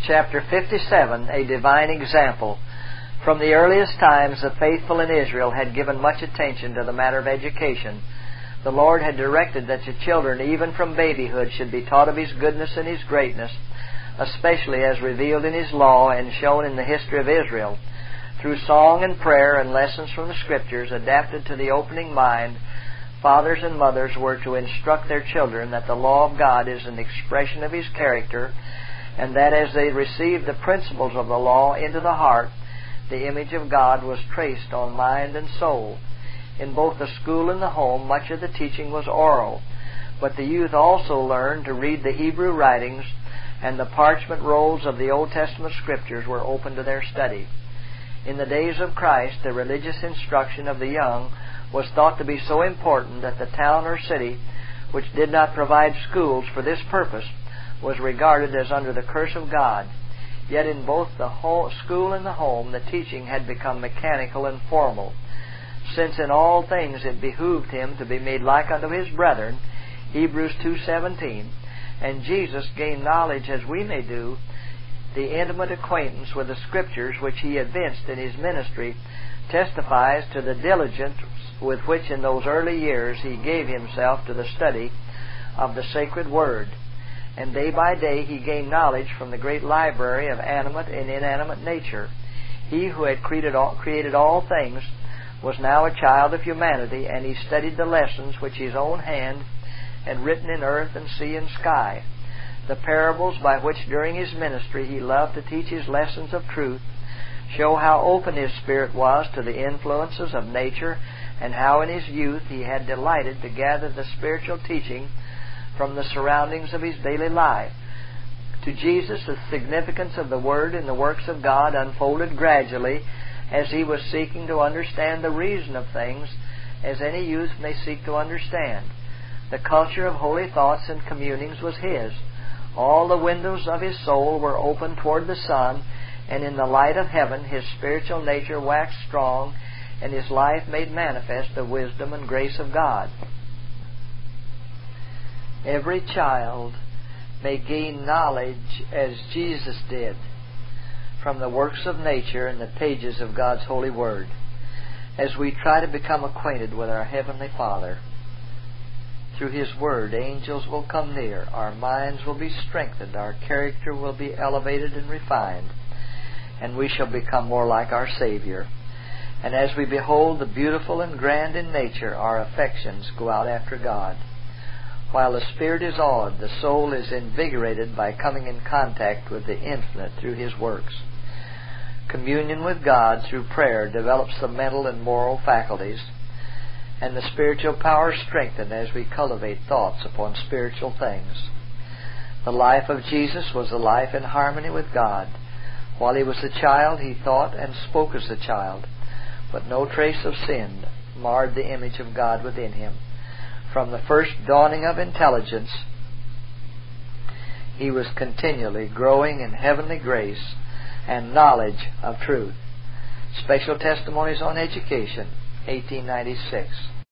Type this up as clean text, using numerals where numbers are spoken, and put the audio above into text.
Chapter 57, A Divine Example. From the earliest times, the faithful in Israel had given much attention to the matter of education. The Lord had directed that the children, even from babyhood, should be taught of His goodness and His greatness, especially as revealed in His law and shown in the history of Israel. Through song and prayer and lessons from the Scriptures adapted to the opening mind, fathers and mothers were to instruct their children that the law of God is an expression of His character, and that as they received the principles of the law into the heart, the image of God was traced on mind and soul. In both the school and the home, much of the teaching was oral, but the youth also learned to read the Hebrew writings, and the parchment rolls of the Old Testament Scriptures were open to their study. In the days of Christ, the religious instruction of the young was thought to be so important that the town or city which did not provide schools for this purpose was regarded as under the curse of God. Yet in both the school and the home, the teaching had become mechanical and formal. Since in all things it behooved him to be made like unto his brethren, Hebrews 2:17, and Jesus gained knowledge as we may do, the intimate acquaintance with the Scriptures which he evinced in his ministry testifies to the diligence with which in those early years he gave himself to the study of the sacred Word. And day by day he gained knowledge from the great library of animate and inanimate nature. He who had created all things was now a child of humanity, and he studied the lessons which his own hand had written in earth and sea and sky. The parables by which during his ministry he loved to teach his lessons of truth show how open his spirit was to the influences of nature, and how in his youth he had delighted to gather the spiritual teaching from the surroundings of his daily life. To Jesus, the significance of the Word and the works of God unfolded gradually as he was seeking to understand the reason of things, as any youth may seek to understand. The culture of holy thoughts and communings was his. All the windows of his soul were open toward the sun, and in the light of heaven his spiritual nature waxed strong, and his life made manifest the wisdom and grace of God. Every child may gain knowledge as Jesus did from the works of nature and the pages of God's holy Word. As we try to become acquainted with our Heavenly Father, through His Word, angels will come near, our minds will be strengthened, our character will be elevated and refined, and we shall become more like our Savior. And as we behold the beautiful and grand in nature, our affections go out after God. While the spirit is awed, the soul is invigorated by coming in contact with the infinite through His works. Communion with God through prayer develops the mental and moral faculties, and the spiritual powers strengthen as we cultivate thoughts upon spiritual things. The life of Jesus was a life in harmony with God. While He was a child, He thought and spoke as a child, but no trace of sin marred the image of God within Him. From the first dawning of intelligence, he was continually growing in heavenly grace and knowledge of truth. Special Testimonies on Education, 1896.